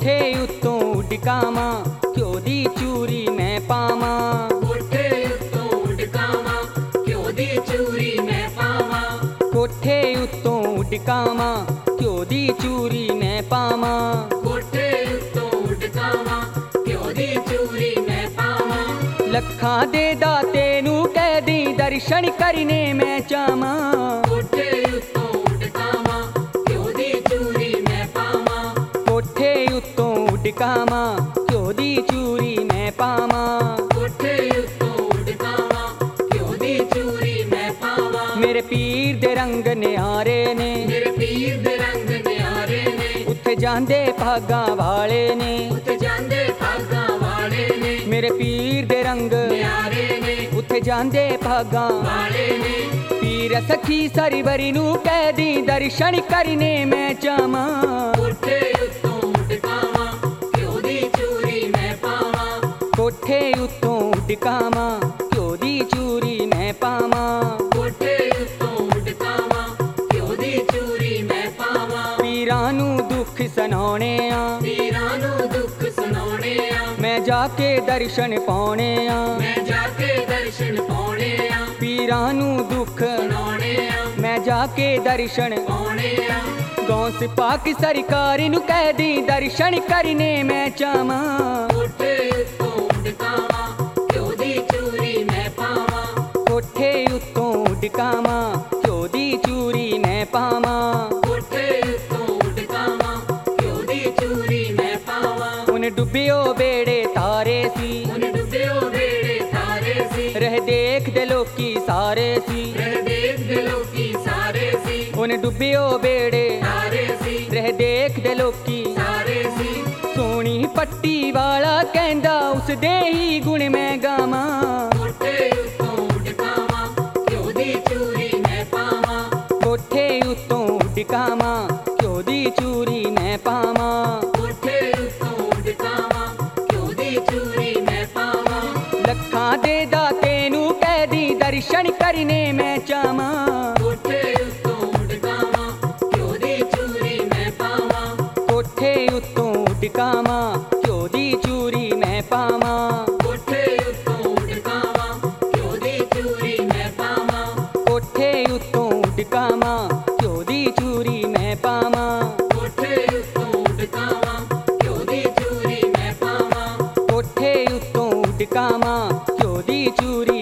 कोठे उत्तों उडकावां घ्यो दी चूरी मैं पावां कोठे उत्तों उडकावां घ्यो दी चूरी मैं पावां कोठे उत्तों उडकावां घ्यो दी चूरी मैं पावां कोठे उत्तों उडकावां घ्यो दी चूरी मैं पावां लखां दे दाते नूं कह दी दर्शन करने मैं चावां कोठे उत्तों उडकावां घ्यो दी चूरी मैं पावां कोठे उत्तों उडकावां घ्यो दी चूरी मैं पावां कोठे उत्तों उडकावां घ्यो दी चूरी मैं पावां मेरे पीर दे रंग निहारे ने मेरे पीर दे रंग निहारे ने उत्थे जांदे भागां वाले ने उत्ते जांदे भागां वाले ने मेरे पीर दे रंग निहारे ने उत्थे जांदे भागां वाले ने पीर सखी सरवरी नूं कह दी दर्शन करने मैं चावां कोठे उत्तों उडकावां घ्यो दी चूरी मैं पावां कोठे उत्तों उडकावां घ्यो दी चूरी मैं पावां कोठे उत्तों उडकावां घ्यो दी चूरी मैं पावां पीरां नूं दुख सुनाउने आ पीरां नूं दुख सुनाउने आ मैं जाके दर्शन पाउने आ मैं जाके दर्शन पाउने आ पीरां नूं दुख सुनाउने आ मैं जाके दर्शन पाउने आ गौस पाक सरकार नूं कह दी दर्शन करने मैं चावां कोठे उत्तों उडकावां घ्यो दी चूरी मैं पावां कोठे उत्तों उडकावां घ्यो दी चूरी मैं पावां कोठे उत्तों उडकावां घ्यो दी चूरी मैं पावां उन डुबियो बेड़े तारे सी उन डुबियो बेड़े थारे सी रह देखदे लोकी सारे सी रह देखदे लोकी सारे सी उन डुबियो बेड़े सारे सी रह देखदे लोकी सारे सी सोनी पट्टी वाला कहंदा उस दे ही गुण मैं गावां कोठे उत्तों उडकावां घ्यो दी चूरी मैं पावां कोठे उत्तों उडकावां घ्यो दी चूरी मैं पावां कोठे उत्तों उडकावां घ्यो दी चूरी मैं पावां लखां दे दाते नूं कह दी दर्शन करने मैं चावां कोठे उत्तों उडकावां घ्यो दी चूरी मैं पावां कोठे उत्तों उडकावां घ्यो दी चूरी मैं पावां कोठे उत्तों उडकावां घ्यो दी चूरी मैं पावां कोठे उत्तों उडकावां घ्यो दी चूरी मैं पावां कोठे उत्तों उडकावां घ्यो दी चूरी मैं पावां कोठे उत्तों उडकावां घ्यो दी चूरी